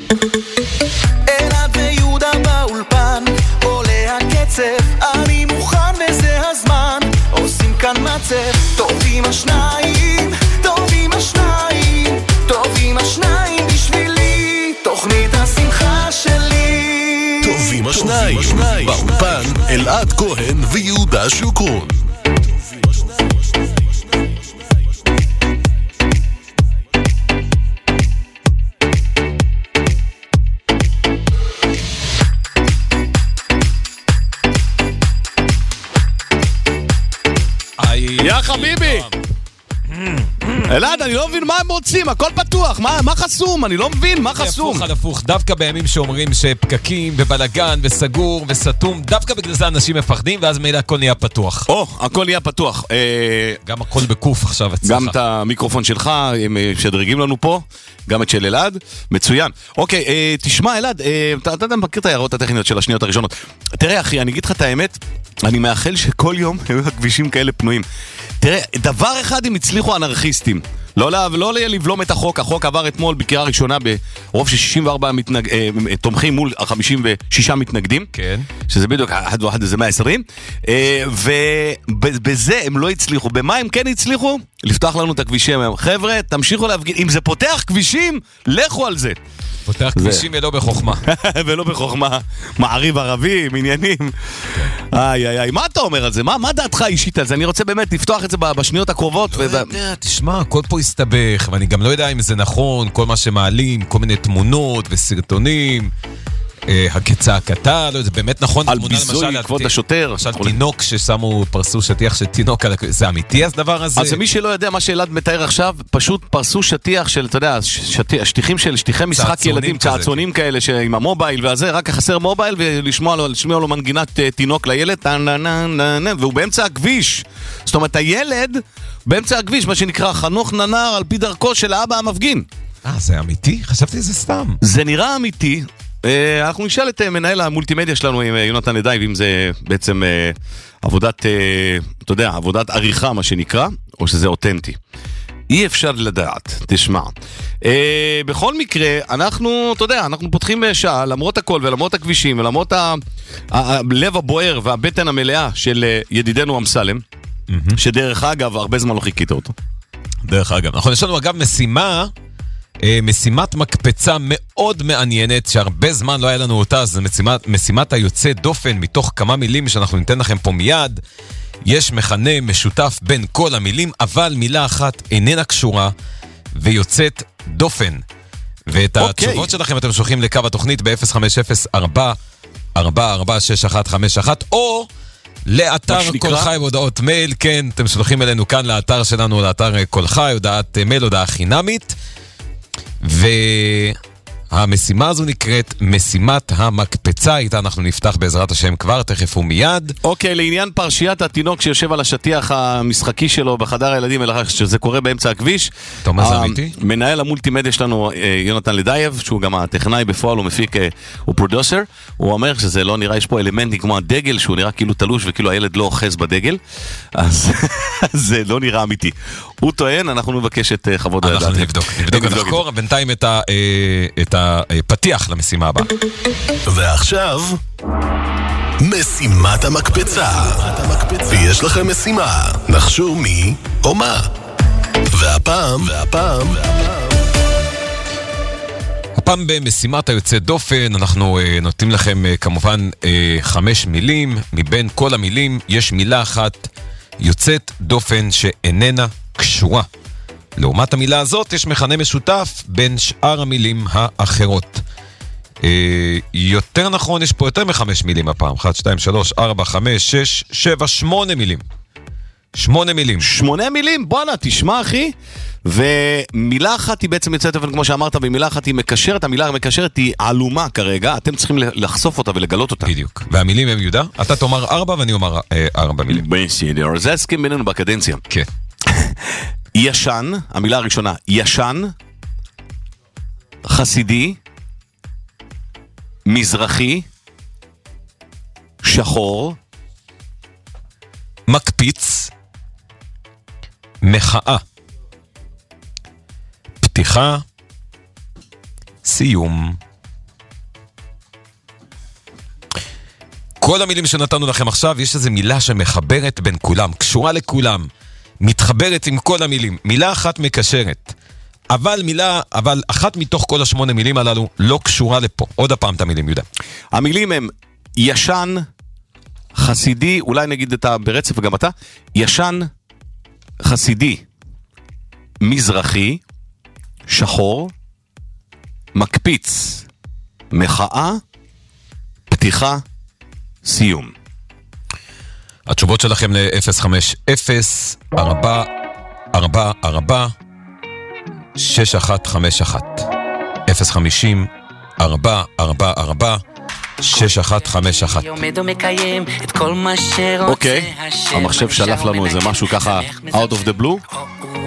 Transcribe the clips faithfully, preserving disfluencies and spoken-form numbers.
אלעד ויהודה באולפן, עולה הקצב, אני מוכן וזה הזמן, עושים כאן מצב, טובים השניים, טובים השניים, טובים השניים בשבילי, תוכנית השמחה שלי. טובים השניים, באולפן אלעד כהן ויהודה שוקרון. יא חביבי, אלעד, אני לא מבין מה הם רוצים, הכל פתוח, מה, מה חסום? אני לא מבין, מה חסום? הפוך על הפוך, דווקא בימים שאומרים שפקקים ובלגן וסגור וסתום, דווקא בגלל זה אנשים מפחדים, ואז מילה הכל נהיה פתוח. או, הכל נהיה פתוח. גם הכל בקוף עכשיו אצלך. גם את המיקרופון שלך, הם שדרגים לנו פה, גם את של אלעד, מצוין. אוקיי, תשמע אלעד, אתה יודע, מכיר את ההערות הטכניות של השניות הראשונות. תראה אחי, אני אגיד לך את האמת, אני מאחל שכל יום היו הכבישים כאלה פנויים. תראה, דבר אחד הם הצליחו אנרכיסטים. לא, לא, לא לבלום את החוק. החוק עבר אתמול בקריאה ראשונה ברוב של שישים וארבעה מתנג... תומכים מול חמישים ושישה מתנגדים. כן. שזה בדיוק, אחד ואחד זה מאה ועשרים. ובזה הם לא הצליחו. במה הם כן הצליחו? לפתוח לנו את הכבישים. חבר'ה, תמשיכו להפגיש. אם זה פותח כבישים, לכו על זה. פותח כבישים ולא בחוכמה. ולא בחוכמה. מעריב ערבים, עניינים. איי, איי, איי. מה אתה אומר על זה? מה, מה דעתך אישית על זה? אני רוצה באמת לפתוח את זה בשניות הקרובות. לא יודע, תשמע, הכל פה הסתבך, ואני גם לא יודע אם זה נכון, כל מה שמעלים, כל מיני תמונות וסרטונים, הכצעקתה, לא, זה באמת נכון. על ביזוי כבוד השוטר. למשל תינוק ששמו, פרסו שטיח של תינוק, זה אמיתי הדבר הזה? אז מי שלא יודע מה שאלעד מתאר עכשיו, פשוט פרסו שטיח של, אתה יודע, שטיחים של שטיחי משחק ילדים, צעצונים כאלה עם המובייל והזה, רק חסר מובייל ולשמוע לו מנגינת תינוק לילד, והוא באמצע הכביש. זאת אומרת, הילד באמצע הכביש, מה שנקרא חנוך ננר על פי דרכו של האבא המפגין. אה, זה אמיתי? חשבתי זה סתם. זה נראה אמיתי. אנחנו נשאל את מנהל המולטימדיה שלנו עם יונתן לדייב, אם זה בעצם עבודת, אתה יודע, עבודת עריכה מה שנקרא, או שזה אותנטי. אי אפשר לדעת, תשמע. בכל מקרה, אנחנו, אתה יודע, אנחנו פותחים שעה, למרות הכל ולמרות הכבישים, ולמרות הלב הבוער והבטן המלאה של ידידנו אמסלם, שדרך אגב, הרבה זמן לא חיכית אותו. דרך אגב, אנחנו יש לנו אגב משימה, משימת מקפצה מאוד מעניינת, שהרבה זמן לא היה לנו אותה, זה משימת, משימת היוצא דופן, מתוך כמה מילים שאנחנו ניתן לכם פה מיד. יש מכנה משותף בין כל המילים, אבל מילה אחת איננה קשורה, ויוצאת דופן. ואת התשובות שלכם אתם שולחים לקו התוכנית ב-אפס חמש אפס ארבע ארבע ארבע שש אחת חמש אחת, או לאתר כל חי והודעות מייל. כן, אתם שולחים אלינו כאן לאתר שלנו, לאתר כל חי, הודעת מייל, הודעה חינמית. והמשימה הזו נקראת משימת המקפצה, איתה אנחנו נפתח בעזרת השם כבר, תכף ומיד. אוקיי, לעניין פרשיית התינוק שיושב על השטיח המשחקי שלו בחדר הילדים, אלא שזה קורה באמצע הכביש. אתה אומר זה אמיתי? מנהל המולטימדיה שלנו, יונתן לדייב, שהוא גם הטכנאי בפועל, הוא מפיק, הוא פרודוסר, הוא אומר שזה לא נראה, יש פה אלמנטים כמו הדגל, שהוא נראה כאילו תלוש וכאילו הילד לא אוחז בדגל, אז זה לא נראה אמיתי. הוא טוען, אנחנו נבקש את חוות הדעת. אנחנו נבדוק, נבדוק ונחקור, בינתיים את ה... את הפתיח למשימה הבאה. ועכשיו משימת המקפצה. ויש לכם משימה, נחשו מי או מה. והפעם והפעם הפעם במשימת היוצא דופן אנחנו uh, נותנים לכם uh, כמובן uh, חמש מילים. מבין כל המילים יש מילה אחת יוצאת דופן שאיננה קשורה. לעומת המילה הזאת יש מכנה משותף בין שאר המילים האחרות. אה, יותר נכון, יש פה יותר מחמש מילים הפעם. אחת, שתיים, שלוש, ארבע, חמש, שש, שבע, שמונה מילים. שמונה מילים. שמונה מילים? בואנה, תשמע אחי. ומילה אחת היא בעצם יוצאת דופן, כמו שאמרת, ומילה אחת היא מקשרת. המילה המקשרת היא עלומה כרגע. אתם צריכים לחשוף אותה ולגלות אותה. בדיוק. והמילים הם יהודה? אתה תאמר ארבע ואני אומר אה, ארבע מילים. בסדר. זה הסכים בינינו בקדנציה. כן. ישן, המילה הראשונה, ישן, חסידי, מזרחי, שחור, מקפיץ, מחאה, פתיחה, סיום. כל המילים שנתנו לכם עכשיו, יש איזו מילה שמחברת בין כולם, קשורה לכולם, מתחברת עם כל המילים, מילה אחת מקשרת. אבל מילה, אבל אחת מתוך כל השמונה מילים הללו לא קשורה לפה. עוד הפעם את המילים, יהודה. המילים הם ישן, חסידי, אולי נגיד את ברצף וגם אתה, ישן, חסידי, מזרחי, שחור, מקפיץ, מחאה, פתיחה, סיום. התשובות שלכם ל-אפס חמש אפס ארבע ארבע ארבע שש אחת חמש אחת אפס חמישים ארבע ארבע ארבע שש אחת חמש אחת. אוקיי, המחשב שלף לנו איזה משהו ככה out of the blue.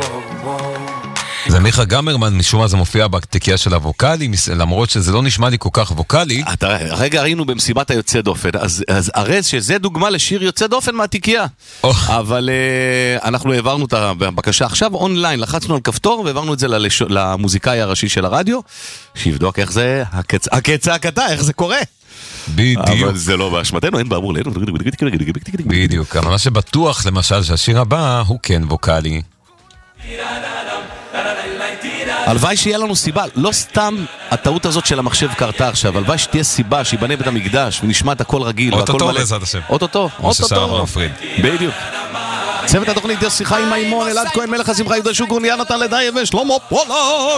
זה מיכה גמרמן, משום מה זה מופיע בתיקייה של הווקלי, למרות שזה לא נשמע לי כל כך ווקלי. אתה, רגע ראינו במסיבת היוצא דופן, אז, אז הרז שזה דוגמה לשיר יוצא דופן מהתיקייה. Oh. אבל uh, אנחנו העברנו את הבקשה עכשיו אונליין, לחצנו על כפתור והעברנו את זה ללש... למוזיקאי הראשי של הרדיו, שיבדוק איך זה, הקצ... הקצעקתה, איך זה קורה. בדיוק. אבל זה לא באשמתנו, אין באמור לנו. בדיוק, אבל מה שבטוח למשל שהשיר הבא הוא כן ווקלי. הלוואי שיהיה לנו סיבה, לא סתם הטעות הזאת של המחשב קרתה עכשיו, הלוואי שתהיה סיבה שיבנה בית המקדש ונשמע את הכל רגיל. אוטוטו בעזרת השם. אוטוטו, אוטוטו. בדיוק. צוות התוכנית יש שיחה עם מימון, אלעד כהן, מלך השמחה, יהודה שוגרון, יונתן לדאי ושלמה פולק.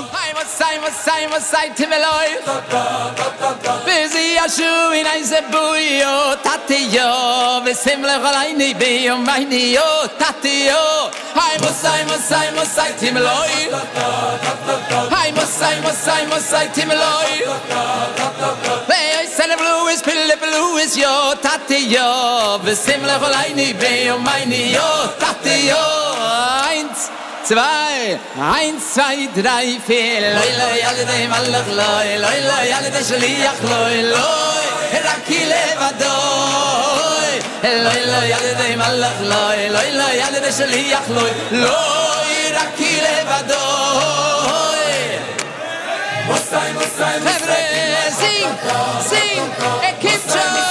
וזה ישו עיני זה בויו תתיו ושמח עליני ביומייניו תתיו היי מוסי מוסי מוסי תמלוי היי מוסי מוסי מוסי תמלוי ואי סלבלויס פילבלויס יו תתיו ושמח עליני ביומייניו תתיו eins zwei eins zwei drei vier loi loi alle de malach loi loi loi alle de shliach loi loi raki levadoi loi loi alle de malach loi loi loi alle de shliach loi loi raki levadoi mosai mosai mosai sing sing a keep trying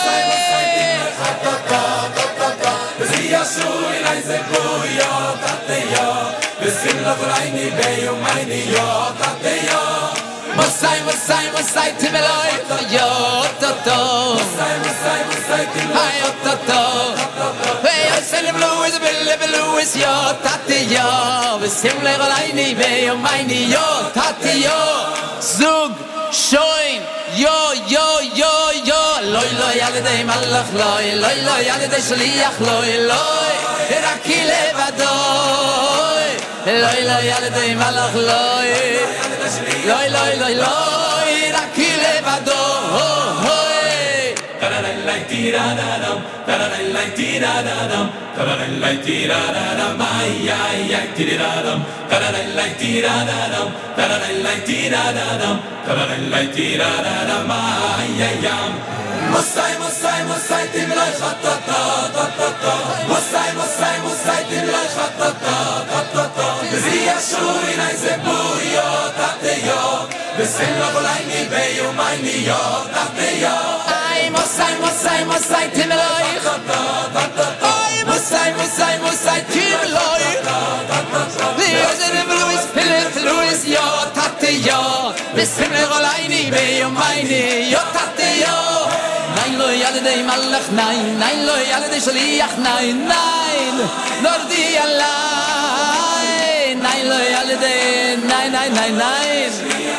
ישו אלי זה בויו תתיו ושים לבורייני ביומייניו תתיו מוסי מוסי מוסי תמלוי יוטוטו מוסי מוסי מוסי תמלוי יוטוטו ויוסי לבלויס בלבלויס יוטתיו ושים לבורייני ביומייניו תתיו זוג שוין יו יו יו יו לוי לוי על ידי מלך לוי לוי לוי על ידי שליח לוי לוי רקי לבדוי לוי לוי על ידי מלך לוי לוי לוי לוי לוי רקי לבדוי taralai tiradadam taralai tiradadam taralai tiradadam ay ay ay tiradadam taralai tiradadam taralai tiradadam taralai tiradadam ay ay ay Mosai mosai mosai timlai khatata tatata Mosai mosai mosai timlai khatata tatata Ziyashu inai zebuyo tateyo Vesela volaini beyo maini yo tateyo Ay mosai mosai mosai timlai khatata tatata Mosai mosai mosai timlai tatata Ziyashu Luis Philip Luis yo tateyo Vesela volaini beyo maini yo tateyo Nein lo yale de malach nein nein lo yale de shliach nein nein nur di allein nein lo yale de nein nein nein nein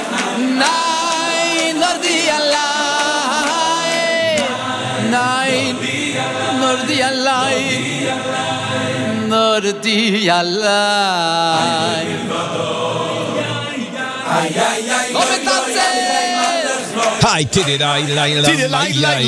nein nur di allein nein nur di allein nur di allein ay ay ay Hi, tiddy lai lai lai lai lai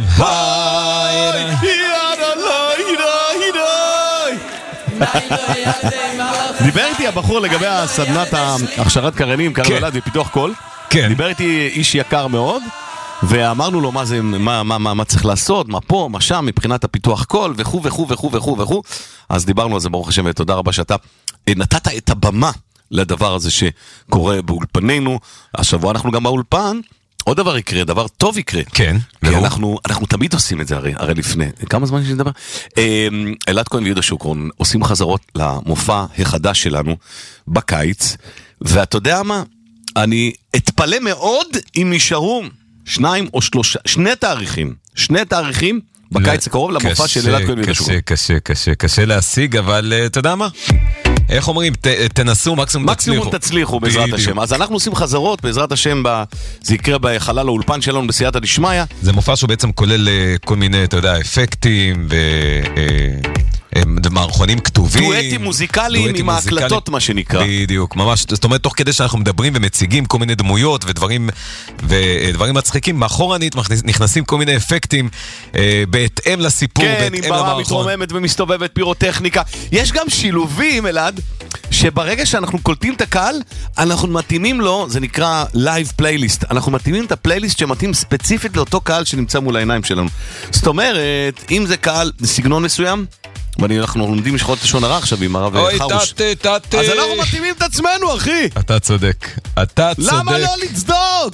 דיבר איתי הבחור לגבי הסדנת הכשרת קריינים, קרן ולד ופיתוח קול. דיבר איתי איש יקר מאוד, ואמרנו לו מה זה, מה, מה, מה, מה צריך לעשות, מה פה, מה שם, מבחינת הפיתוח קול, וכו וכו וכו וכו וכו. אז דיברנו על זה, ברוך השם, ותודה רבה שאתה נתת את הבמה לדבר הזה שקורה באולפנינו. השבוע אנחנו גם באולפן עוד דבר יקרה, דבר טוב יקרה. כן. כי אנחנו, אנחנו תמיד עושים את זה הרי, הרי לפני. כמה זמן שאני מדבר? אלעד כהן ויהודה שוקרון עושים חזרות למופע החדש שלנו בקיץ, ואתה יודע מה? אני אתפלא מאוד אם נשארו שניים או שלושה, שני תאריכים, שני תאריכים בקיץ הקרוב למופע של אלעד כהן ויהודה שוקרון. קשה, קשה, קשה, קשה להשיג, אבל אתה יודע מה? איך אומרים, ת, תנסו, מקסימום תצליחו. מקסימום תצליחו בעזרת השם. אז אנחנו עושים חזרות בעזרת השם, ב... זה יקרה בחלל האולפן שלנו בסייעתא דשמיא. זה מופע שהוא בעצם כולל כל מיני, אתה יודע, אפקטים ו... מערכונים כתובים. דואטים מוזיקליים עם ההקלטות, מה שנקרא. בדיוק, ממש. זאת אומרת, תוך כדי שאנחנו מדברים ומציגים כל מיני דמויות ודברים, ודברים מצחיקים, מאחורנית נכנסים כל מיני אפקטים בהתאם לסיפור, כן, בהתאם עם ברמה למערכון. מתרוממת ומסתובבת פירוטכניקה. יש גם שילובים, אלעד, שברגע שאנחנו קולטים את הקהל, אנחנו מתאימים לו, זה נקרא לייב פלייליסט. אנחנו מתאימים את הפלייליסט שמתאים ספציפית לאותו קהל שנמצא מול העיניים שלנו. זאת אומרת, אם זה קהל סגנון מסוים, ואנחנו לומדים משחות לשון הרע עכשיו עם הרב חרוש. אוי, תת, תת, אז אנחנו מתאימים את עצמנו, אחי. אתה צודק. אתה צודק. למה לא לצדוק?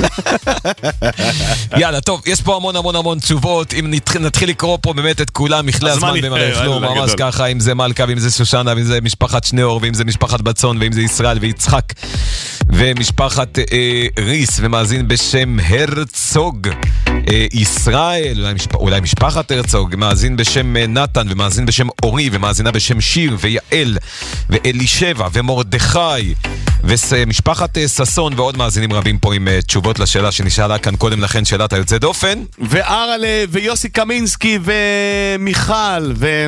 יאללה, טוב, יש פה המון המון המון תשובות. אם נתחיל לקרוא פה באמת את כולם, מכלי הזמן במלא יכלו, ממש ככה, אם זה מלכה, ואם זה שושנה, ואם זה משפחת שניאור, ואם זה משפחת בצון, ואם זה ישראל ויצחק, ומשפחת ריס, ומאזין בשם הרצוג, ישראל, אולי משפחת הרצוג, מאזין בשם נתן, ומאזין בשם אורי, ומאזינה בשם שיר, ויעל, ואלישבע, ומורדכי, ומשפחת ססון, ועוד מאזינים רבים פה עם תשובות לשאלה שנשאלה כאן קודם לכן, שאלת היוצא דופן. וארלה, ויוסי קמינסקי, ומיכל, ו...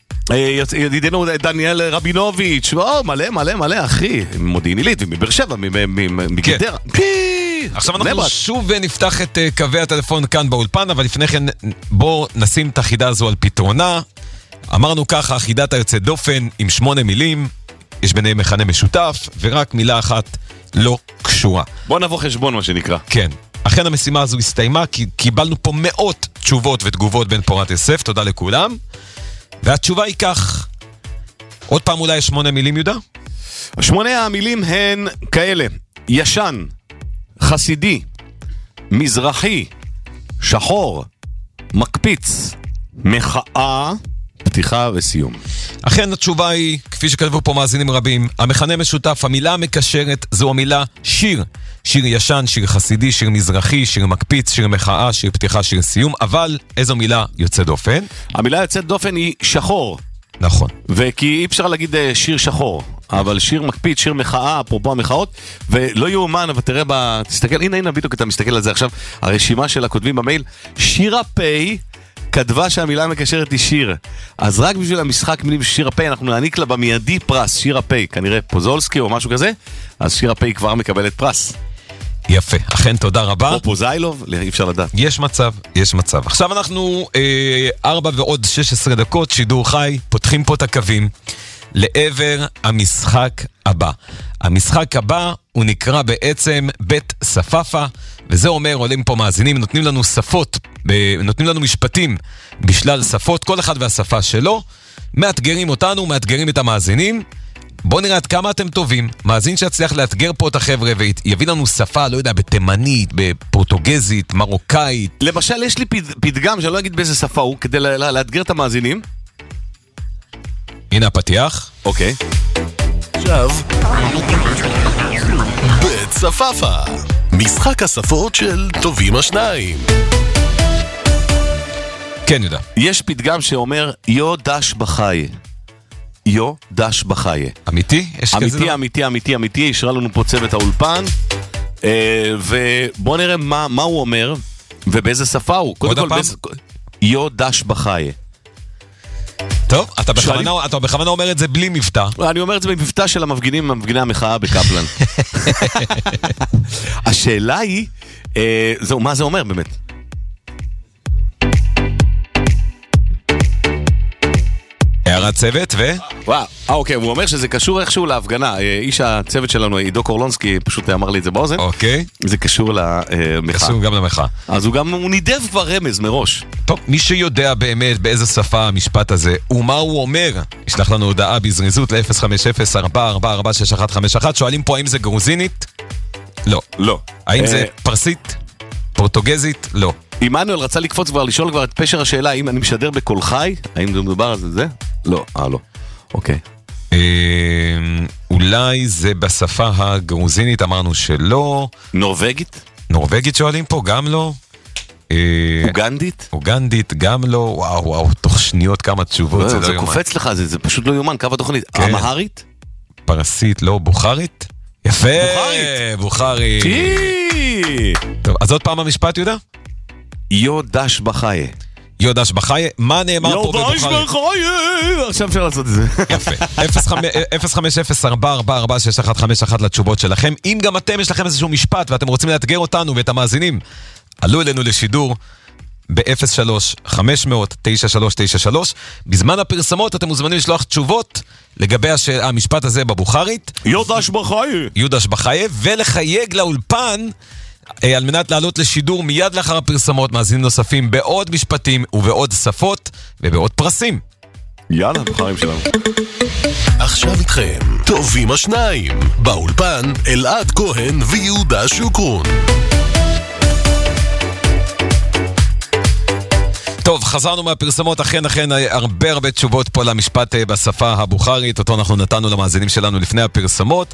ידידנו דניאל רבינוביץ', מלא מלא מלא אחי, מודיעין עילית ומבאר שבע, מגדרה. עכשיו אנחנו שוב נפתח את קווי הטלפון כאן באולפן, אבל לפני כן בואו נשים את החידה הזו על פתרונה. אמרנו ככה, חידת היוצא דופן עם שמונה מילים, יש ביניהם מכנה משותף, ורק מילה אחת לא קשורה. בואו נבוא חשבון, מה שנקרא. כן. אכן המשימה הזו הסתיימה, כי קיבלנו פה מאות תשובות ותגובות בין פורת יוסף, תודה לכולם. והתשובה היא כך, עוד פעם אולי שמונה מילים, יהודה? שמונה המילים הן כאלה: ישן, חסידי, מזרחי, שחור, מקפיץ, מחאה, פתיחה וסיום. אכן התשובה היא, כפי שכתבו פה מאזינים רבים, המכנה משותף, המילה המקשרת זו המילה שיר. שיר ישן, שיר חסידי, שיר מזרחי, שיר מקפיץ, שיר מחאה, שיר פתיחה, שיר סיום. אבל איזו מילה יוצאת דופן? המילה יוצאת דופן היא שחור. נכון. וכי אי אפשר להגיד שיר שחור, אבל שיר מקפיץ, שיר מחאה, אפרופו המחאות, ולא יאומן, אבל תראה, ב... תסתכל, הנה הנה בדיוק אתה מסתכל על זה עכשיו, הרשימה של הכותבים במייל, שירה פי כתבה שהמילה המקשרת היא שיר. אז רק בשביל המשחק מילים שירה פי, אנחנו נעניק לה במיידי פרס, שירה פי, כנראה פוזולסקי או משהו כזה, אז שירה פי כבר מקבלת פרס. יפה, אכן תודה רבה. או פוזיילוב, אי אפשר לדעת. יש מצב, יש מצב. עכשיו אנחנו אה, ארבע ועוד שש עשרה דקות, שידור חי, פותחים פה את הקווים לעבר המשחק הבא. המשחק הבא הוא נקרא בעצם בית ספפה, וזה אומר, עולים פה מאזינים, נותנים לנו שפות, נותנים לנו משפטים בשלל שפות, כל אחד והשפה שלו, מאתגרים אותנו, מאתגרים את המאזינים. בואו נראה עד כמה אתם טובים. מאזין שיצליח לאתגר פה את החבר'ה ויביא לנו שפה, לא יודע, בתימנית, בפורטוגזית, מרוקאית. למשל, יש לי פתגם שאני לא אגיד באיזה שפה הוא, כדי לאתגר את המאזינים. הנה הפתיח. אוקיי. עכשיו, בית ספפה, משחק השפות של טובים השניים. כן, יהודה. יש פתגם שאומר, יו דש בחי. יו דש בחי. אמיתי? יש כזה אמיתי, אמיתי, אמיתי, אמיתי. ישרה לנו פה צוות האולפן. ובוא נראה מה, מה הוא אומר, ובאיזה שפה הוא. עוד הפעם? באיזה... יו דש בחי. טוב, אתה בכוונה, אתה בכוונה אומר את זה בלי מבטא. אני אומר את זה במבטא של המפגינים, המפגיני המחאה בקפלן. השאלה היא, זהו, מה זה אומר באמת? הערת צוות ו... וואו, אה, אוקיי, הוא אומר שזה קשור איכשהו להפגנה. איש הצוות שלנו, עידו קורלונסקי, פשוט אמר לי את זה באוזן. אוקיי. זה קשור למחאה. קשור גם למחאה. אז הוא גם, הוא נידב כבר רמז מראש. טוב, מי שיודע באמת באיזה שפה המשפט הזה ומה הוא אומר, ישלח לנו הודעה בזריזות ל-אפס חמש אפס ארבע ארבע ארבע שש אחת חמש אחת. שואלים פה האם זה גרוזינית? לא. לא. האם זה פרסית? פורטוגזית, לא. עמנואל רצה לקפוץ כבר, לשאול כבר את פשר השאלה, האם אני משדר בקול חי? האם זה מדובר על זה? זה? לא, אה, לא. אוקיי. אולי זה בשפה הגרוזינית, אמרנו שלא. נורווגית? נורווגית שואלים פה, גם לא. אוגנדית? אוגנדית, גם לא. וואו, וואו, תוך שניות כמה תשובות, זה לא זה יומן. קופץ לך, זה פשוט לא יומן, קו התוכנית. אמהרית? פרסית, לא, בוכרית? יפה, בוכרית. טוב, אז עוד פעם המשפט, יהודה? יודש בחייה. יודש בחייה, מה נאמר פה בבוכרית? יודש בחייה! עכשיו אפשר לעשות את זה. יפה, אפס חמש אפס ארבע ארבע ארבע שש אחת חמש אחת לתשובות שלכם. אם גם אתם יש לכם איזשהו משפט ואתם רוצים לאתגר אותנו ואת המאזינים, עלו אלינו לשידור ב-אפס שלוש חמש אפס אפס תשע שלוש תשע שלוש. בזמן הפרסמות אתם מוזמנים לשלוח תשובות לגבי הש... המשפט הזה בבוכרית. יודש בחייה. יודש בחייה, ולחייג לאולפן אה, על מנת לעלות לשידור מיד לאחר הפרסמות מאזינים נוספים בעוד משפטים ובעוד שפות ובעוד פרסים. יאללה, בוחרים שלנו. עכשיו איתכם, טובים השניים, באולפן אלעד כהן ויהודה שוקרון. טוב, חזרנו מהפרסמות, אכן אכן הרבה הרבה תשובות פה למשפט בשפה הבוכרית, אותו אנחנו נתנו למאזינים שלנו לפני הפרסמות,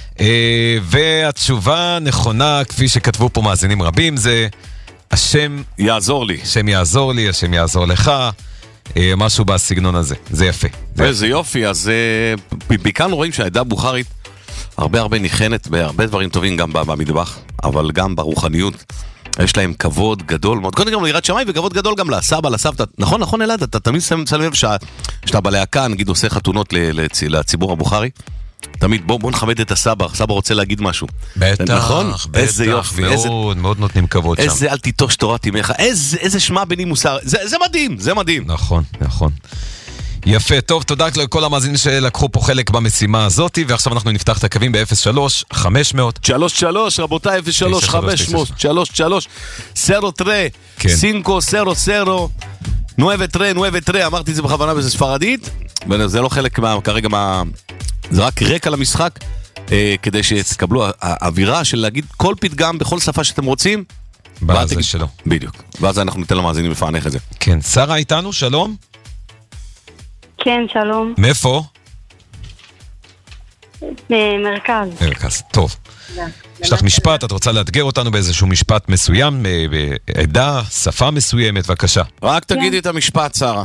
והתשובה נכונה, כפי שכתבו פה מאזינים רבים, זה השם יעזור לי. השם יעזור לי, השם יעזור לך, משהו בסגנון הזה, זה יפה. איזה יופי, אז בעיקר רואים שהעדה הבוכרית הרבה הרבה ניחנת בהרבה דברים טובים גם במטבח, אבל גם ברוחניות. יש להם כבוד גדול מאוד, קודם גם ליראת שמיים וכבוד גדול גם לסבא, לסבתא. נכון, נכון אלעד, אתה תמיד שם לב שאתה בלהקה, נגיד עושה חתונות לציבור הבוכרי, תמיד בוא, בוא נכבד את הסבא, הסבא רוצה להגיד משהו. בטח, נכון? בטח, איזה יופי, מאוד, איזה, מאוד נותנים כבוד איזה שם. איזה אל תיטוש תורת אמך, איזה, איזה שמע בני מוסר, זה, זה מדהים, זה מדהים. נכון, נכון. יפה, טוב, תודה לכל המאזינים שלקחו פה חלק במשימה הזאת, ועכשיו אנחנו נפתח את הקווים ב-אפס שלוש חמש אפס אפס שלוש שלוש, רבותיי, אפס שלוש חמש אפס שלוש שלוש, סרו טרה, סינקו, סרו סרו, נואבה טרה, נואבה טרה, אמרתי את זה בכוונה בזה ספרדית, וזה לא חלק מה, כרגע מה, זה רק רקע למשחק, אה, כדי שתקבלו האווירה של להגיד כל פתגם בכל שפה שאתם רוצים, בזה שלו. בדיוק, ואז אנחנו ניתן למאזינים לפענך את זה. כן, שרה איתנו, שלום. כן, שלום. מאיפה? מרכז. מרכז, טוב. יש לך משפט, את רוצה לאתגר אותנו באיזשהו משפט מסוים, בעדה, שפה מסוימת, בבקשה. רק תגידי את המשפט, שרה.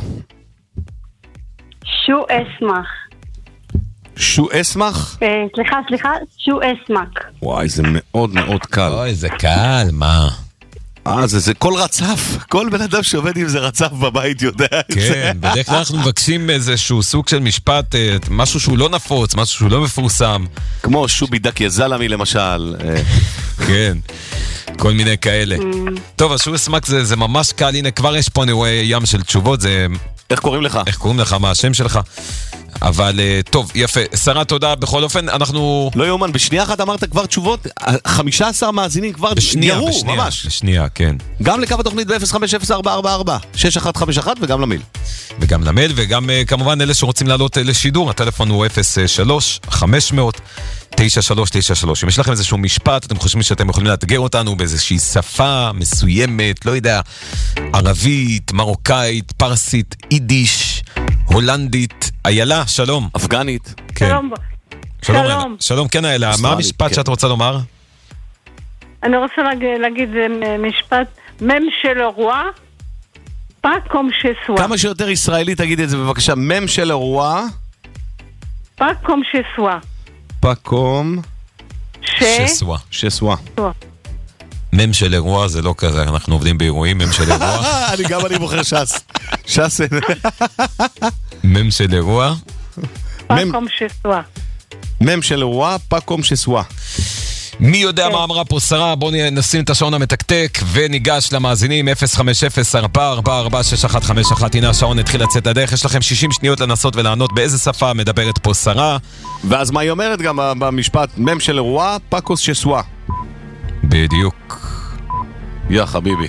שו אסמך. שו אסמך? סליחה, סליחה, שו אסמך. וואי, זה מאוד מאוד קל. אוי, זה קל, מה? אה, זה, זה כל רצף, כל בן אדם שעובד עם זה רצף בבית יודע את זה. כן, בדרך כלל אנחנו מבקשים איזשהו סוג של משפט, משהו שהוא לא נפוץ, משהו שהוא לא מפורסם. כמו שובי דקיה זלמי למשל. כן, כל מיני כאלה. טוב, השו אסמק זה, זה ממש קל, הנה כבר יש פה נראה ים של תשובות, זה... איך קוראים לך? איך קוראים לך, מה השם שלך? אבל טוב, יפה, שרה תודה, בכל אופן אנחנו... לא יומן, בשנייה אחת אמרת כבר תשובות, חמישה עשר מאזינים כבר בשנייה, ירו, בשנייה, ממש. בשנייה, כן. גם לקו התוכנית ב-אפס חמש אפס ארבע ארבע ארבע שש אחת חמש אחת וגם למייל. וגם למייל, וגם כמובן אלה שרוצים לעלות לשידור, הטלפון הוא אפס שלוש חמש אפס אפס תשע שלוש תשע שלוש. אם יש לכם איזשהו משפט, אתם חושבים שאתם יכולים לאתגר אותנו באיזושהי שפה מסוימת, לא יודע, ערבית, מרוקאית, פרסית, יידיש, הולנדית, איילה, שלום. אפגנית. כן. שלום. שלום. שלום, שלום כן איילה, מה המשפט כן. שאת רוצה לומר? אני רוצה להגיד, להגיד משפט, מם של רוע, פאקום שסואה. כמה שיותר ישראלי תגידי את זה בבקשה, מם של רוע, פאקום שסואה. פאקום שסואה. שסואה. מם של אירוע זה לא כזה, אנחנו עובדים באירועים, מם של אירוע. אני גם אני בוחר שס. שס. מם של אירוע. פאקום שסואה. מם של אירוע, פאקום שסואה. מי יודע מה אמרה פה שרה? בואו נשים את השעון המתקתק וניגש למאזינים אפס חמש אפס ארבע ארבע ארבע שש אחת חמש אחת. הנה השעון התחיל לצאת לדרך, יש לכם שישים שניות לנסות ולענות באיזה שפה מדברת פה שרה. ואז מה היא אומרת גם במשפט? מם של אירוע, פאקוס שסואה. בדיוק. יא חביבי.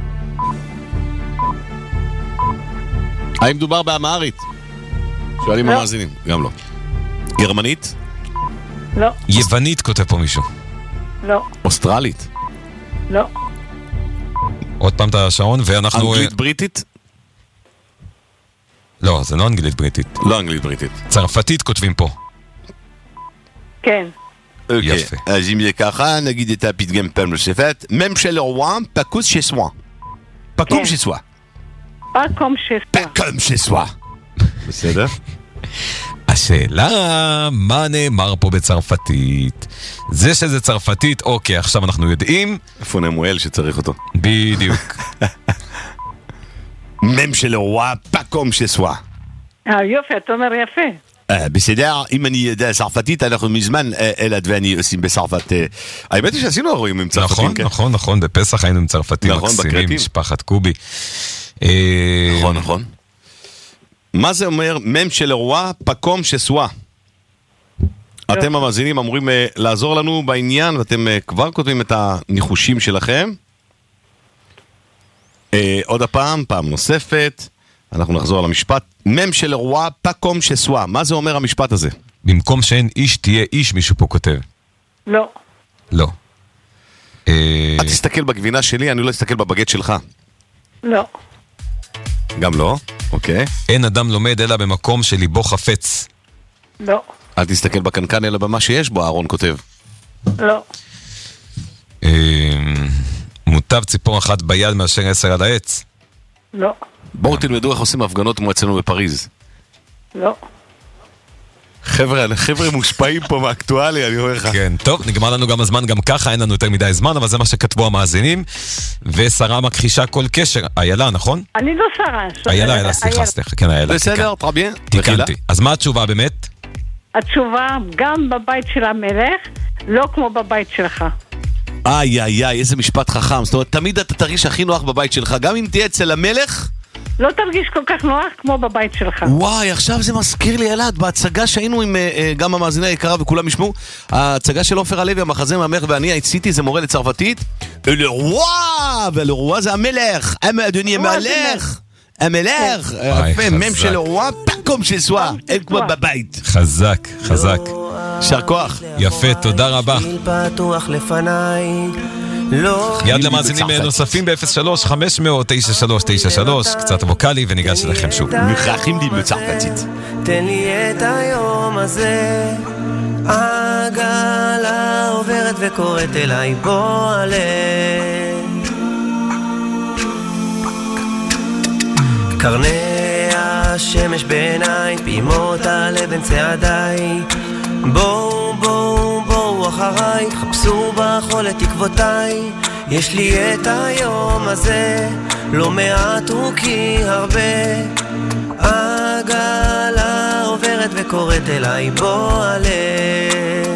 האם מדובר באמהרית? שואלים המאזינים, גם לא. גרמנית? לא. יוונית כותב פה מישהו. לא. אוסטרלית? לא. עוד פעם את השעון, ואנחנו... אנגלית בריטית? לא, זה לא אנגלית בריטית. לא אנגלית בריטית. צרפתית כותבים פה. כן. יפה. אז אם זה ככה, נגיד את הפתגם פעם נוספת. même chez le roi, pas comme chez soi. pas comme chez soi. pas comme chez soi. pas comme chez soi. בסדר? השאלה, מה נאמר פה בצרפתית? זה שזה צרפתית, אוקיי, עכשיו אנחנו יודעים. איפה נמואל שצריך אותו? בדיוק. même chez le roi, pas comme chez soi. אה, יופי, אתה אומר יפה. בסדר, אם אני יודע צרפתית, אנחנו מזמן אלעד ואני עושים בצרפת. האמת היא שעשינו אירועים עם צרפתים. נכון, נכון, נכון, בפסח היינו עם צרפתים מקסימים, משפחת קובי. נכון, נכון. מה זה אומר מם של אירוע פקום שסואה? אתם המאזינים אמורים לעזור לנו בעניין, ואתם כבר כותבים את הניחושים שלכם. עוד הפעם, פעם נוספת, אנחנו נחזור על המשפט. מם של אירוע פקום שסואה. מה זה אומר המשפט הזה? במקום שאין איש תהיה איש, מישהו פה כותב. לא. לא. את תסתכל בגבינה שלי, אני לא אסתכל בבגט שלך. לא. גם לא? אוקיי. אין אדם לומד אלא במקום שליבו חפץ. לא. אל תסתכל בקנקן אלא במה שיש בו, אהרון כותב. לא. מוטב ציפור אחת ביד מאשר עשר על העץ. לא. בואו תלמדו איך עושים הפגנות כמו אצלנו בפריז. לא. חבר'ה, חבר'ה מושפעים פה מאקטואלי, אני אומר לך. כן, טוב, נגמר לנו גם הזמן, גם ככה אין לנו יותר מדי זמן, אבל זה מה שכתבו המאזינים, ושרה מכחישה כל קשר. איילה, נכון? אני לא שרה. איילה, איילה, סליחה, סליחה, כן, איילה. בסדר, טרביין. תיקנתי. אז מה התשובה באמת? התשובה, גם בבית של המלך, לא כמו בבית שלך. איי, איי, איי, איזה משפט חכם. זאת אומרת, תמיד אתה תרגיש הכי נוח בבית שלך, גם אם תהיה אצל המלך, לא תרגיש כל כך נוח כמו בבית שלך. וואי, עכשיו זה מזכיר לי אלעד, בהצגה שהיינו עם uh, גם המאזיני היקרה וכולם ישמעו, ההצגה של עופר הלוי, המחזה מהמלך ואני, עשיתי, זה מורה לצרפתית, לרוע, ולרוע זה המלך, אדוני המלך, המלך, מם של לרוע, פקום של סואה, אין כמו בבית. חזק, חזק. שר כוח. יפה, תודה רבה. יד למאזינים נוספים ב-אפס שלוש חמש אפס אפס תשע שלוש תשע שלוש, קצת ווקלי וניגש אליכם שוב. מכרחים לי בצרפתית. תן לי את היום הזה, העגלה עוברת וקוראת אליי בוא עלה, קרני השמש בעיניי, פעימות הלב בין צעדיי, בואו בואו בואו אחריי, חפשו בחול את תקוותיי, יש לי את היום הזה, לא מעט הוא כי הרבה, העגלה עוברת וקוראת אליי בוא עלה,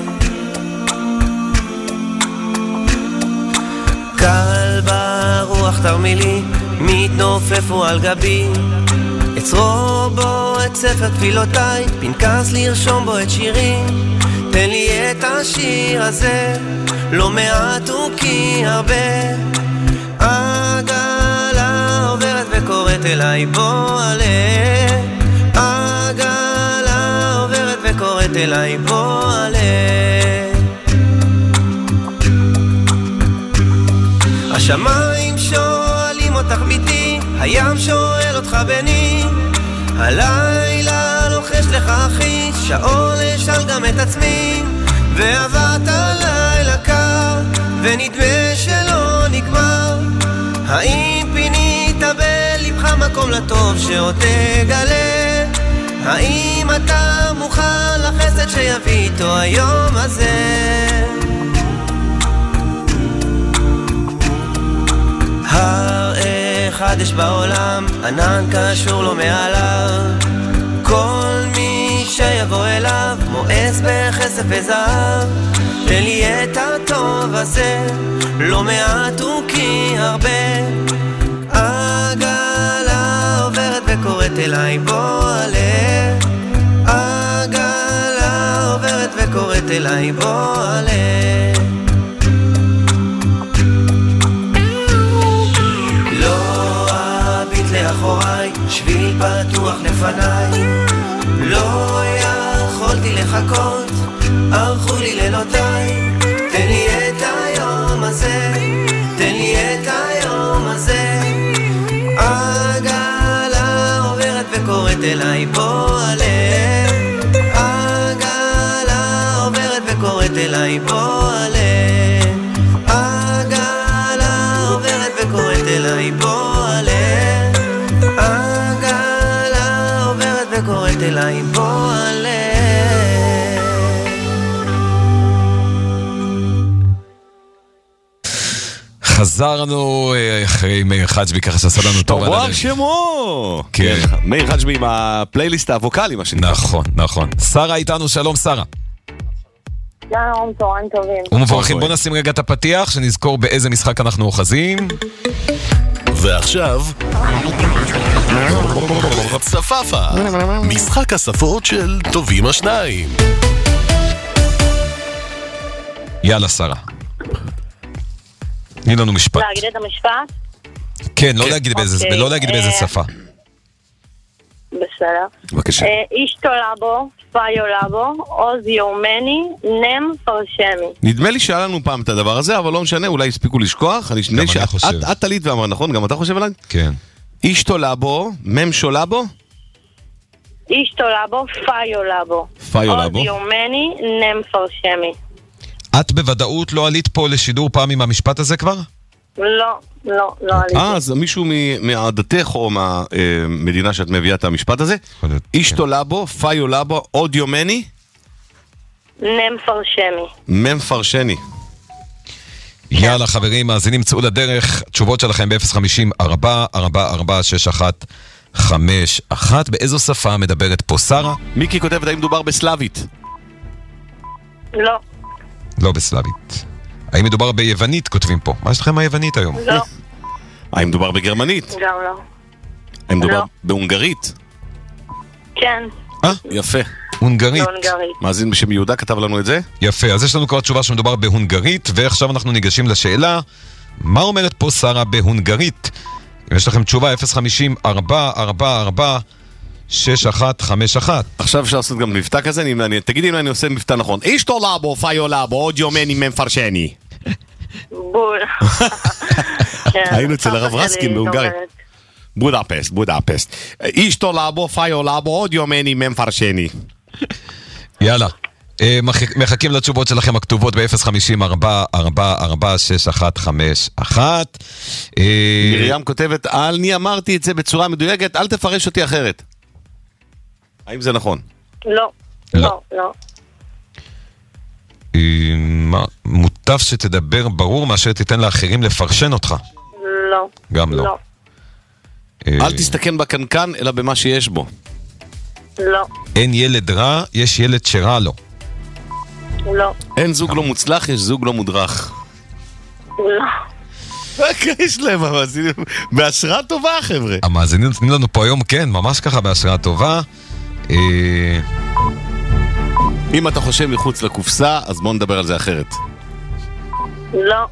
קל ברוח תרמילי, מתנופפו על גבי, אצרו בו את ספר תפילותיי, פנקס לרשום בו את שירים, תן לי את השיר הזה, לא מעט הוא כי הרבה, העגלה עוברת וקוראת אליי בוא עלה, העגלה עוברת וקוראת אליי בוא עלה, השמיים שואלים אותך ביתי, הים שואל אותך בני, הלילה לוחש לך אחי, שעון לשאל גם את עצמי, ועברת לילה קר, ונדמה שלא נגמר, האם פינית בלבך מקום לטוב שעוד תגלה, האם אתה מוכן לחסד שיביא איתו היום הזה, הר אחד יש בעולם, ענן קשור לו מעליו, כל מי שיבוא אליו מואס בכסף וזהב, תן לי את הטוב הזה, לא מעט הוא כי הרבה, העגלה עוברת וקוראת אליי בוא עלה, העגלה עוברת וקוראת אליי בוא עלה, לאחוריי, שביל פתוח לפניי, לא יכולתי לחכות, ערכו לי לילותיי, תן לי את היום הזה, תן לי את היום הזה, אליי פועלה, עגלה עוברת וקוראת אליי פועלה, עגלה עוברת וקוראת אליי פועלה, עגלה עוברת וקוראת אליי פועלה. חזרנו אחרי מאיר חג'בי, ככה שעשה לנו טוב. שתבוא שמו! כן. מאיר חג'בי עם הפלייליסט הווקאלי, מה שנקרא. נכון, נכון. שרה איתנו, שלום שרה. שלום, צהריים טובים. ומבורכים, בוא נשים רגע את הפתיח, שנזכור באיזה משחק אנחנו אוחזים. ועכשיו צפאפה, משחק השפות של טובים השניים. יאללה שרה, תני לנו משפט. להגיד את המשפט? כן, לא להגיד באיזה, לא להגיד באיזה שפה. בסדר. בבקשה. איש תולה בו, פאי עולה בו, עוז יומני, נם פרשמי. נדמה לי שהיה לנו פעם את הדבר הזה, אבל לא משנה, אולי הספיקו לשכוח. אני גם אני חושב. את תלית ואמר, נכון? גם אתה חושב עליי? כן. איש תולה בו, מם שולה בו? איש תולה בו, פאי עולה בו. פאי עולה בו. עוז יומני, נם פרשמי. את בוודאות לא עלית פה לשידור פעם עם המשפט הזה כבר? לא, לא, לא עליתי. אה, אז מישהו מעדתך או מהמדינה שאת מביאה את המשפט הזה? איש תולה בו, פאי עולה בו, עוד יומני? נם פרשמי. מם פרשני. יאללה חברים, מאזינים, צאו לדרך, תשובות שלכם ב-אפס חמישים ארבע ארבע ארבע שש אחת חמש אחת. באיזו שפה מדברת פה שרה? מיקי כותבת, האם מדובר בסלאבית? לא. לא בסלאבית. האם מדובר ביוונית, כותבים פה? מה יש לכם מהיוונית היום? לא. האם מדובר בגרמנית? גם לא. האם מדובר לא. בהונגרית? כן. אה, יפה. הונגרית. בהונגרית. מאזין בשם יהודה כתב לנו את זה? יפה, אז יש לנו כבר תשובה שמדובר בהונגרית, ועכשיו אנחנו ניגשים לשאלה, מה אומרת פה שרה בהונגרית? יש לכם תשובה אפס חמישים ארבע ארבע ארבע שש אחת חמש אחת. עכשיו אפשר לעשות גם מבטא כזה, אני, אני, תגידי אם אני עושה מבטא נכון. איש תולה בו, פאי עולה בו, עוד יומני מם פרשני. בול. היינו אצל הרב רסקין בהונגריה. בודפסט, בודפסט. איש תולה בו, פאי עולה בו, עוד יומני מם פרשני. יאללה. אה, מח- מחכים לתשובות שלכם הכתובות ב-אפס חמישים ארבע ארבע ארבע שש אחת חמש אחת. אה, מרים כותבת, אני אמרתי את זה בצורה מדויקת, אל תפרש אותי אחרת. האם זה נכון? לא. לא. לא, לא. אה, מה- מוטב שתדבר ברור מאשר תיתן לאחרים לפרשן אותך. לא. גם לא. לא. אה, אל תסתכן בקנקן, אלא במה שיש בו. לא. אין ילד רע, יש ילד שרע לו. לא. אין זוג לא מוצלח, יש זוג לא מודרך. לא. יש להם, בהשראה טובה, חבר'ה. המאזינים נותנים לנו פה היום, כן, ממש ככה בהשראה טובה. אה, אם אתה חושב מחוץ לקופסה, אז בואו נדבר על זה אחרת. לא.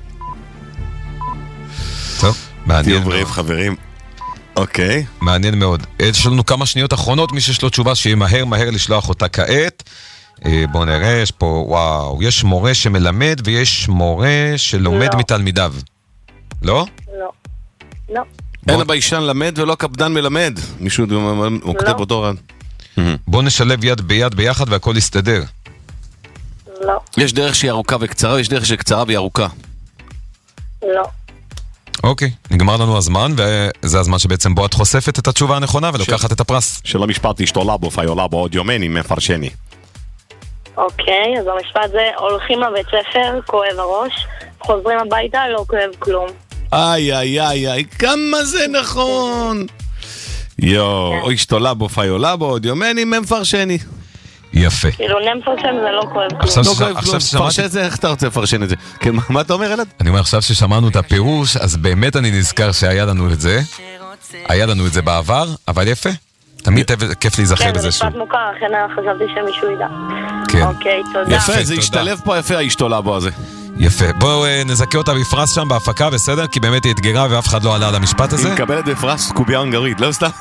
טוב, מעניין תהיו מאוד. ברave, חברים. אוקיי. מעניין מאוד. יש לנו כמה שניות אחרונות, מי שיש לו תשובה שיהיה מהר מהר לשלוח אותה כעת. אה, בואו נראה, יש פה, וואו, יש מורה שמלמד ויש מורה שלומד לא. מתלמידיו. לא? לא. לא. אין הביישן למד ולא קפדן מלמד. מישהו כותב אותו רן. בואו נשלב יד ביד ביחד והכל יסתדר. לא. יש דרך שהיא ארוכה וקצרה, יש דרך שקצרה והיא ארוכה. לא. אוקיי, נגמר לנו הזמן, וזה הזמן שבעצם בו את חושפת את התשובה הנכונה ולוקחת את הפרס. של המשפט אשתולה בו, פיולה בו, עוד יומני, מפרשני. אוקיי, אז המשפט זה, הולכים לבית ספר, כואב הראש, חוזרים הביתה, לא כואב כלום. איי, איי, איי, איי, כמה זה נכון! יואו, אשתולה בו, פיולה בו, עוד יומני, מפרשני. יפה. כאילו נם פרשן זה לא כואב כלום. עכשיו לא שש- כואב עכשיו כלום, ששמעתי- פרשן זה, איך אתה רוצה לפרשן את זה? כן, מה- מה אתה אומר, אלעד? אני אומר, עכשיו ששמענו את הפירוש, אז באמת אני נזכר שהיה לנו את זה. היה לנו את זה בעבר, אבל יפה. תמיד טב- כיף להיזכר כן, זה בזה שוב. משפט מוכר, לכן חשבתי שמישהו ידע. כן. אוקיי, תודה. יפה, זה תודה. השתלב פה יפה, האשתולה בו הזה. יפה. בואו אה, נזכה אותה בפרס שם בהפקה, בסדר? כי באמת היא אתגרה ואף אחד לא עלה על המשפט הזה. היא מקבלת בפרס קוביה הונגרית, לא סתם.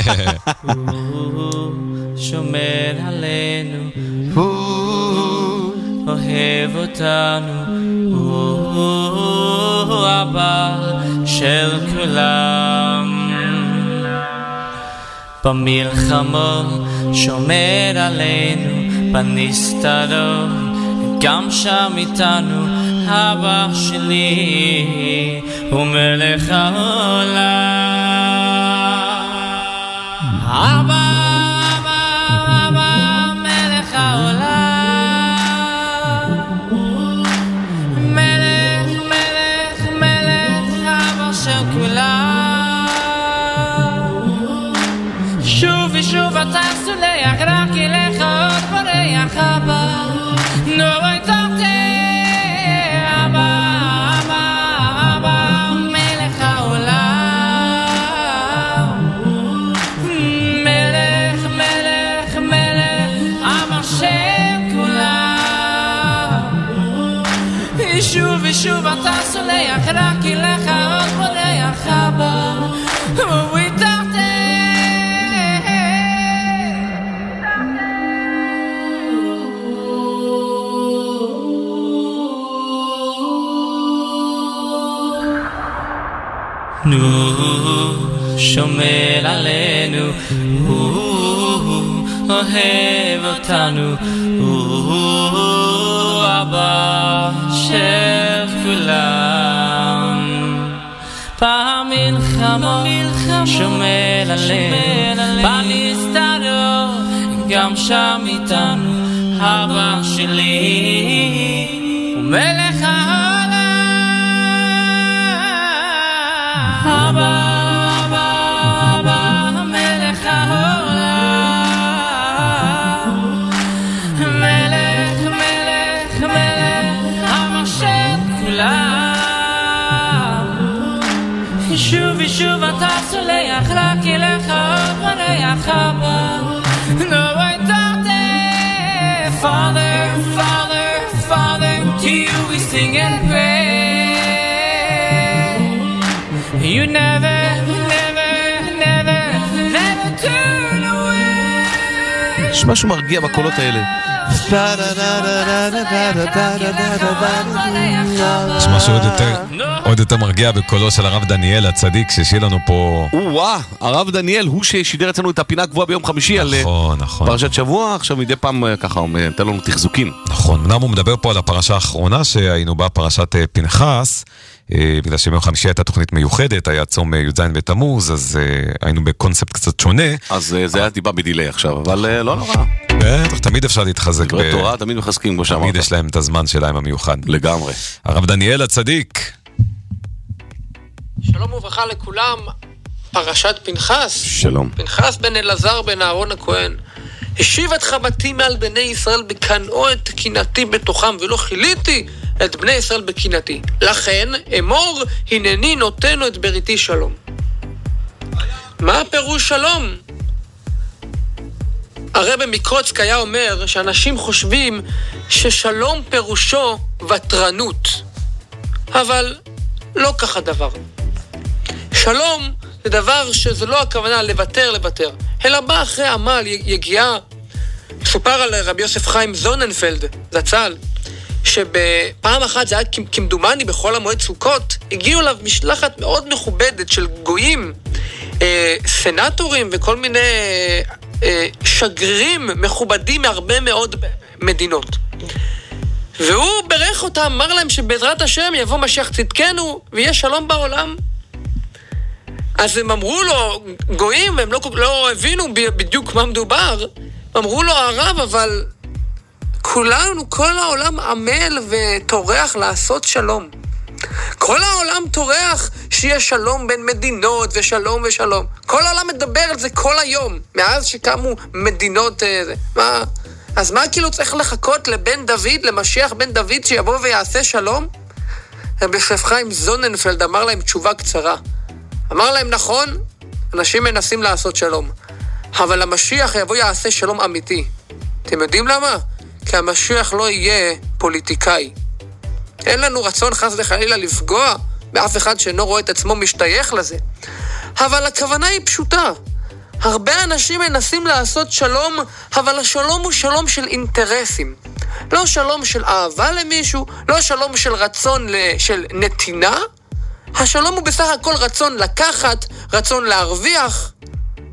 שומר עלינו, אוהב אותנו, הוא אבא של כולם. במלחמה שומר עלינו בנסתרות גם שם איתנו אבא שלי הוא מלך העולם אבא אבא אבא מלך העולם מלך מלך מלך אבא של כולם שוב ושוב אתה סולח רק אליך עוד בורח אבא נו איתכתי אבא אבא אבא מלך העולם מלך מלך מלך אבא של כולם שוב ושוב אתה סולח רק אליך עוד בורח אבא נו איתכתי נו שומר עלינו אוהב אותנו אבא של כולם במלחמה שומר עלינו בנסתרות גם שם איתנו אבא שלי ומלך העולם אבא, אבא, אבא, מלך העולם מלך, מלך, מלך, אבא של כולם שוב ושוב אתה סולח רק אליך עוד בורח אבא נו איתכתי Father, Father, Father to you we sing and pray You never, never, never, never turn away. יש משהו מרגיע בקולות האלה. יש משהו עוד יותר, עוד יותר מרגיע בקולו של הרב דניאל הצדיק ששיר לנו פה. וואה, הרב דניאל הוא ששידר אצלנו את הפינה הקבועה ביום חמישי על פרשת שבוע, עכשיו מדי פעם ככה הוא נתן לנו תחזוקים. נכון, אמנם הוא מדבר פה על הפרשה האחרונה שהיינו בה, פרשת פנחס, בגלל שביום חמישי הייתה תוכנית מיוחדת, היה צום י"ז בתמוז, אז היינו בקונספט קצת שונה. אז זה היה טיפה בדילי עכשיו, אבל לא נורא. בטח, תמיד אפשר להתחזק. דברי תורה, תמיד מחזקים כמו שאמרת. תמיד יש להם את הזמן שלהם המיוחד. לגמרי. הרב דניאל הצדיק. שלום וברכה לכולם, פרשת פנחס. שלום. פנחס בן אלעזר בן אהרון הכהן. השיב את חמתי מעל בני ישראל בקנאו את קנאתי בתוכם, ולא חיליתי את בני ישראל בקנאתי. לכן אמור, הנני נותנו את בריתי שלום. מה הפירוש שלום? הרב מקרוצק היה אומר שאנשים חושבים ששלום פירושו וטרנות, אבל לא כך הדבר. שלום זה דבר שזה לא הכוונה לוותר לוותר, אלא בא אחרי עמל, יגיעה. סופר על רבי יוסף חיים זוננפלד, זצ"ל, שבפעם אחת זה היה כמדומני בחול המועד סוכות, הגיעו אליו משלחת מאוד מכובדת של גויים, אה, סנטורים וכל מיני אה, שגרירים מכובדים מהרבה מאוד מדינות. והוא ברך אותם, אמר להם שבעזרת השם יבוא משיח צדקנו ויהיה שלום בעולם. אז הם אמרו לו, גויים, הם לא, לא הבינו בדיוק מה מדובר, אמרו לו הרב, אבל כולנו, כל העולם עמל וטורח לעשות שלום. כל העולם טורח שיהיה שלום בין מדינות ושלום ושלום. כל העולם מדבר על זה כל היום, מאז שקמו מדינות. מה? אז מה כאילו צריך לחכות לבן דוד, למשיח בן דוד שיבוא ויעשה שלום? רבי יוסף חיים זוננפלד אמר להם תשובה קצרה. אמר להם נכון, אנשים מנסים לעשות שלום, אבל המשיח יבוא יעשה שלום אמיתי. אתם יודעים למה? כי המשיח לא יהיה פוליטיקאי. אין לנו רצון חס וחלילה לפגוע באף אחד שאינו רואה את עצמו משתייך לזה. אבל הכוונה היא פשוטה. הרבה אנשים מנסים לעשות שלום, אבל השלום הוא שלום של אינטרסים. לא שלום של אהבה למישהו, לא שלום של רצון של נתינה. השלום הוא בסך הכל רצון לקחת, רצון להרוויח.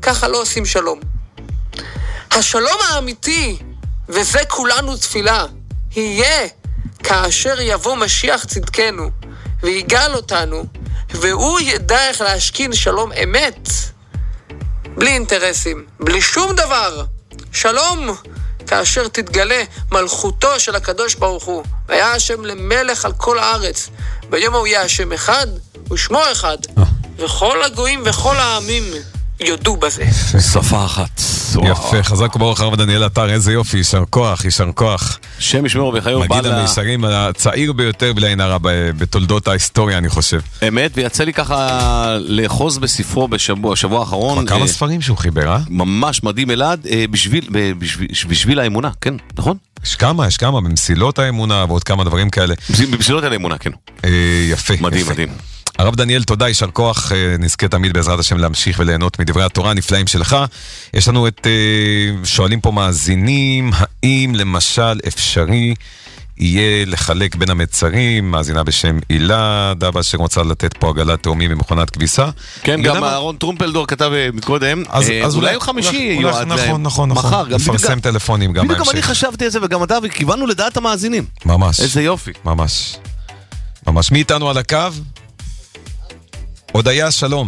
ככה לא עושים שלום. השלום האמיתי, וזה כולנו תפילה, יהיה כאשר יבוא משיח צדקנו, ויגאל אותנו, והוא ידע איך להשכין שלום אמת, בלי אינטרסים, בלי שום דבר. שלום, כאשר תתגלה מלכותו של הקדוש ברוך הוא, והיה השם למלך על כל הארץ. ביום הוא יהיה השם אחד, ושמו אחד, וכל הגויים וכל העמים יודו בזה. שפה אחת. יפה, חזק וברוך הרב דניאל עטר, איזה יופי, יישר כוח, יישר כוח. שם ישמור וחיו. מגיד המישרים הצעיר ביותר בלי עין הרע בתולדות ההיסטוריה, אני חושב. אמת, ויצא לי ככה לאחוז בספרו בשבוע, שבוע האחרון. כבר כמה ספרים שהוא חיבר, אה? ממש מדהים אלעד, בשביל, בשביל האמונה, כן, נכון? יש כמה, יש כמה, במסילות האמונה ועוד כמה דברים כאלה. במסילות האמונה, כן. יפה. מדהים, מדהים. הרב דניאל, תודה, יישר כוח, נזכה תמיד בעזרת השם להמשיך וליהנות מדברי התורה הנפלאים שלך. יש לנו את, שואלים פה מאזינים, האם למשל אפשרי יהיה לחלק בין המצרים, מאזינה בשם אילה, דבה שרוצה לתת פה עגלת תאומים במכונת כביסה. כן, גם אהרון טרומפלדור כתב מקודם, אז אולי חמישי יועד להם. נכון, נכון, נכון. לפרסם טלפונים גם בהמשך. בדיוק גם אני חשבתי על זה וגם אתה, וכיוונו לדעת המאזינים. ממש. איזה יופי. ממש. ממש. מי איתנו על הקו? הודיה, שלום.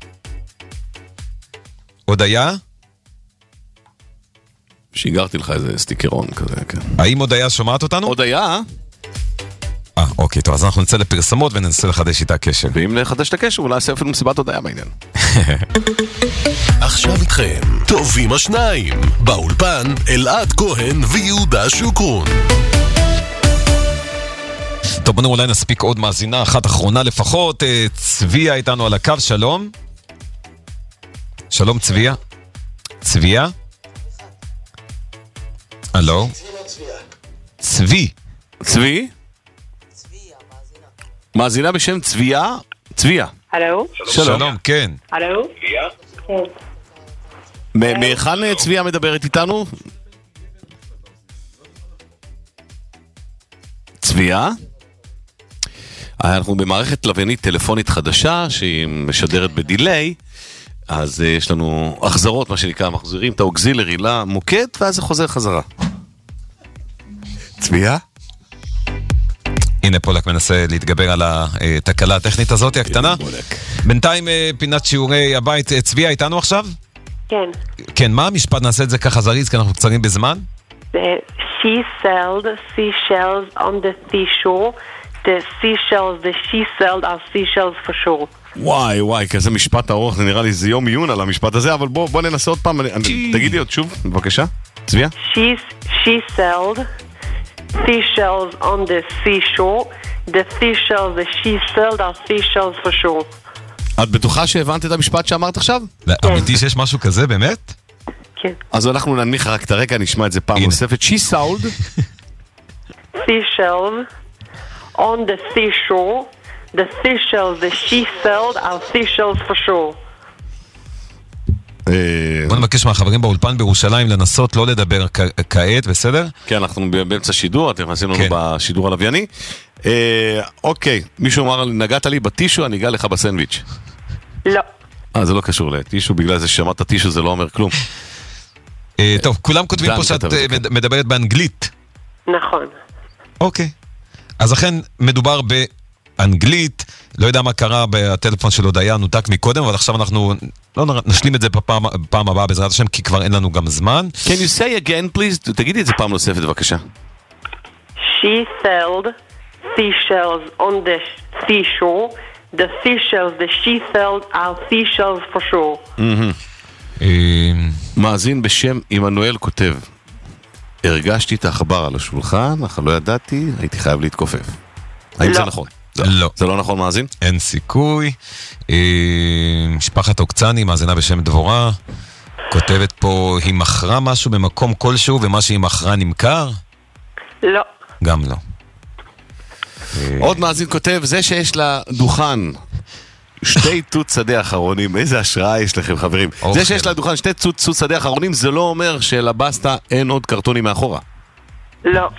הודיה? שיגרתי לך איזה סטיקרון כזה, כן. האם הודיה שומעת אותנו? הודיה? אה, אוקיי, טוב, אז אנחנו נצא לפרסמות וננסה לחדש איתה קשר. ואם לחדש את הקשר, אולי נעשה אפילו מסיבת הודיה בעניין. עכשיו איתכם, טובים השניים. באולפן, אלעד כהן ויהודה שוקרון. טוב, בנו אולי נספיק עוד מאזינה, אחת אחרונה לפחות. צביה איתנו על הקו, שלום. שלום צביה. צביה? הלו? צבי. צבי? מאזינה בשם צביה? צביה. הלו? שלום, כן. הלו? מאיכן צביה מדברת איתנו? צביה? אנחנו במערכת לוויינית טלפונית חדשה שהיא משדרת בדיליי, אז יש לנו החזרות, מה שנקרא, מחזירים את האוקזילרי למוקד ואז זה חוזר חזרה. צביה? הנה פולק מנסה להתגבר על התקלה הטכנית הזאת הקטנה. בינתיים פינת שיעורי הבית. צביה איתנו עכשיו? כן. כן, מה המשפט? נעשה את זה ככה זריז כי אנחנו קצרים בזמן. She sold seashells on the seashore. The seashells, the she sold are seashells for sure. וואי וואי, כזה משפט ארוך, זה נראה לי זה יום עיון על המשפט הזה, אבל בוא, בוא ננסה עוד פעם, תגידי עוד שוב, בבקשה, צביה. She, she sold seashells on the seashore. The seashells, the she sold are seashells for sure. את בטוחה שהבנת את המשפט שאמרת עכשיו? אמיתי שיש משהו כזה, באמת? כן. אז אנחנו ננמיך רק את הרקע, נשמע את זה פעם נוספת. She sold seashells on the seashore. The seashells, the she sold are seashells for sure. בוא נבקש מהחברים באולפן בירושלים לנסות לא לדבר כעת, בסדר? כן, אנחנו באמצע שידור, אתם נכנסים לנו בשידור הלווייני. אוקיי, מישהו אמר, נגעת לי בטישו, אני אגע לך בסנדוויץ'. לא. אה, זה לא קשור לטישו, בגלל זה ששמעת טישו זה לא אומר כלום. טוב, כולם כותבים פה שאת מדברת באנגלית. נכון. אוקיי. אז אכן מדובר באנגלית, לא יודע מה קרה בטלפון של הודיה, נותק מקודם, אבל עכשיו אנחנו לא נשלים את זה בפעם, בפעם הבאה בעזרת השם, כי כבר אין לנו גם זמן. Can you say again, please? תגידי את זה פעם נוספת, בבקשה. She sold seashells on the seashore. The seashells, the she sold are seashells for sure. מאזין בשם עמנואל כותב, הרגשתי את העכבר על השולחן, אך לא ידעתי, הייתי חייב להתכופף. האם זה נכון? לא. זה לא נכון, מאזין? אין סיכוי. משפחת אוקצני, מאזינה בשם דבורה, כותבת פה, היא מכרה משהו במקום כלשהו, ומה שהיא מכרה נמכר? לא. גם לא. עוד מאזין כותב, זה שיש לה דוכן שתי תות שדה אחרונים, איזה השראה יש לכם חברים. זה שיש לה דוכן שתי תות שדה אחרונים, זה לא אומר שלבסטה אין עוד קרטונים מאחורה. לא.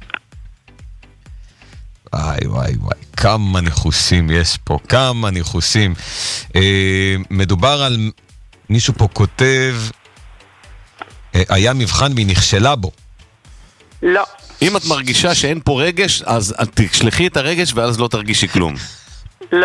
וואי וואי וואי, כמה ניחושים יש פה, כמה ניחושים. אה, מדובר על מישהו פה כותב, אה, היה מבחן והיא נכשלה בו. לא. אם את מרגישה שאין פה רגש, אז תשלחי את הרגש ואז לא תרגישי כלום. לא.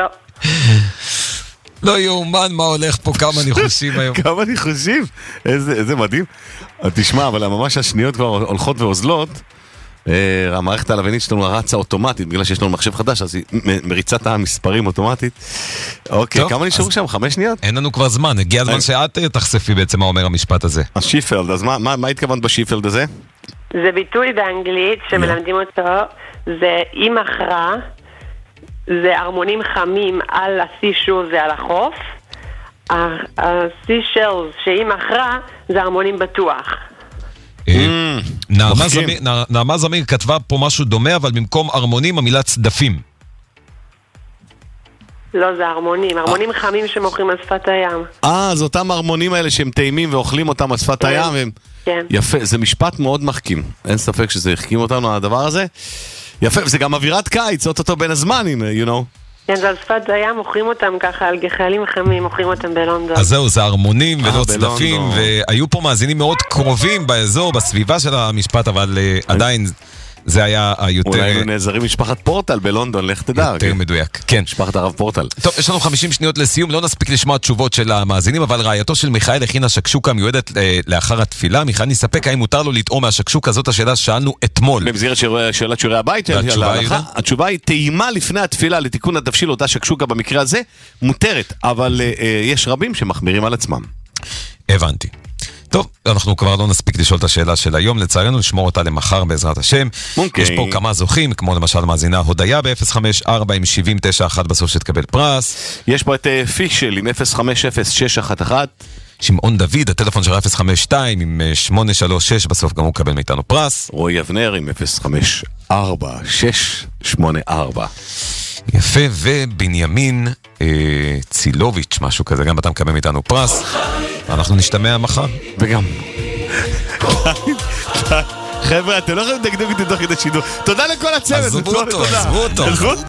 לא יאומן מה הולך פה, כמה ניחושים היום. כמה ניחושים? איזה, איזה מדהים. תשמע, אבל ממש השניות כבר הולכות ואוזלות. המערכת הלבנית שלנו רצה אוטומטית, בגלל שיש לנו מחשב חדש, אז היא מריצה את המספרים אוטומטית. אוקיי, כמה נשארו שם? חמש שניות? אין לנו כבר זמן, הגיע הזמן שאת תחשפי בעצם מה אומר המשפט הזה. השיפלד, אז מה התכוונת בשיפלד הזה? זה ביטוי באנגלית שמלמדים אותו, זה היא מכרה, זה ארמונים חמים על הסישור, זה על החוף, הסישלס שהיא מכרה זה ארמונים בטוח. נעמה זמיר כתבה פה משהו דומה, אבל במקום ארמונים המילה צדפים. לא, זה ארמונים, ארמונים חמים שמוכרים על שפת הים. אה, זה אותם ארמונים האלה שהם טעימים ואוכלים אותם על שפת הים. כן. יפה, זה משפט מאוד מחכים. אין ספק שזה החכים אותנו הדבר הזה. יפה, וזה גם אווירת קיץ, אותו בין הזמנים, you know. כן, זה על שפת הים, מוכרים אותם ככה, על גחלים חמים, מוכרים אותם בלונדון. אז זהו, זה ארמונים ולא צדפים, והיו פה מאזינים מאוד קרובים באזור, בסביבה של המשפט, אבל עדיין זה היה היותר... אולי היינו נעזרים משפחת פורטל בלונדון, לך תדע. יותר מדויק, כן. משפחת הרב פורטל. טוב, יש לנו חמישים שניות לסיום, לא נספיק לשמוע תשובות של המאזינים, אבל רעייתו של מיכאל הכינה שקשוקה מיועדת לאחר התפילה. מיכאל נספק האם מותר לו לטעום מהשקשוקה, זאת השאלה ששאלנו אתמול. במסגרת שאלת שיעורי הבית, התשובה היא טעימה לפני התפילה לתיקון התבשיל, אותה שקשוקה במקרה הזה מותרת, אבל יש רבים שמחמירים על עצמם. הבנתי. טוב, אנחנו כבר לא נספיק לשאול את השאלה של היום, לצערנו נשמור אותה למחר בעזרת השם. Okay. יש פה כמה זוכים, כמו למשל מאזינה הודיה ב-אפס חמש ארבע עם שבעים תשע אחת בסוף שתקבל פרס. יש פה את uh, פישל עם אפס חמש אפס שש אחת אחת. שמעון דוד, הטלפון של אפס חמש שתיים עם שמונה שלוש שש, בסוף גם הוא קבל מאיתנו פרס. רועי אבנר עם אפס חמש ארבע שש שמונה ארבע. יפה, ובנימין אה, צילוביץ', משהו כזה, גם אתה מקבל מאיתנו פרס. אנחנו נשתמע מחר. וגם חבר'ה, אתם לא יכולים לדקדק אותי תוך כדי שידור. תודה לכל הצוות. עזבו אותו, עזבו אותו.